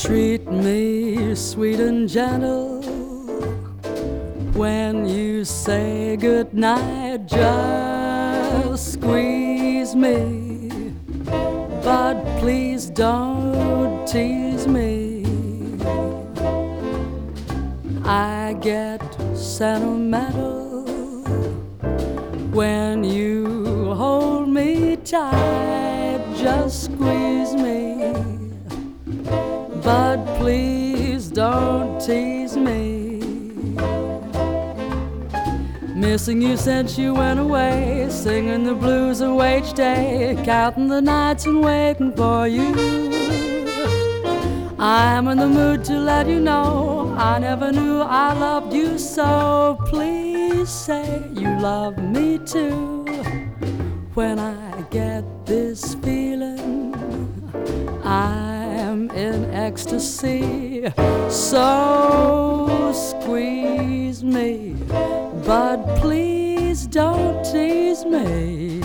Treat me sweet and gentle when you say goodnight. Just squeeze me, but please don't tease me. I get sentimental when you hold me tight. Just squeeze me, but please don't tease me. Missing you since you went away, singing the blues away each day, counting the nights and waiting for you. I'm in the mood to let you know I never knew I loved you so. Please say you love me too. When I get this feeling, I'm in ecstasy. So squeeze me, but please don't tease me.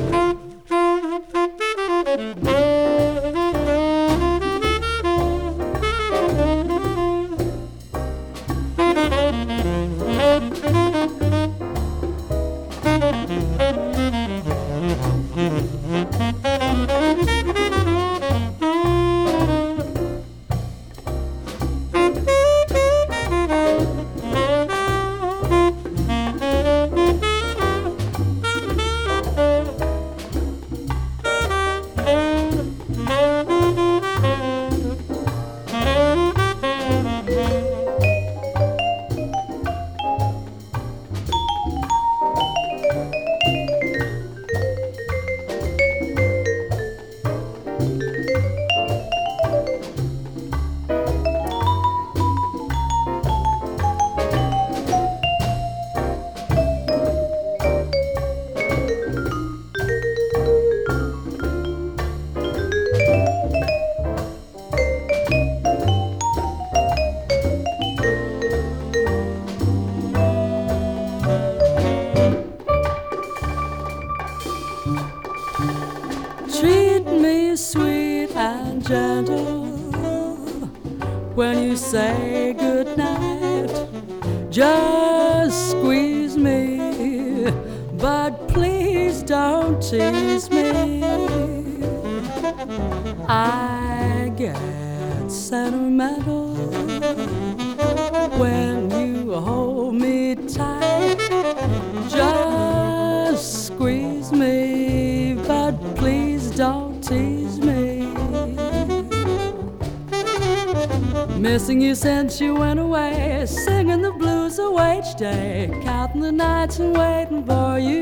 Treat me sweet and gentle when you say goodnight. Just squeeze me, but please don't tease me. I get sentimental when you hold me tight. Just squeeze me, but please don't tease me. Missing you since you went away, singing the blues away each day, counting the nights and waiting for you.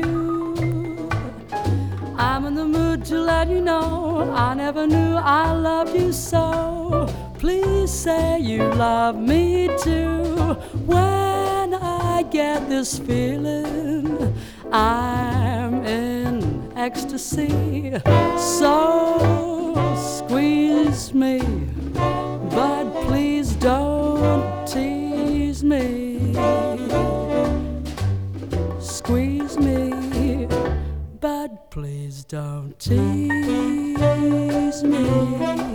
I'm in the mood to let you know I never knew I loved you so. Please say you love me too. When I get this feeling, I'm in ecstasy. So squeeze me, but please don't tease me. Squeeze me, but please don't tease me.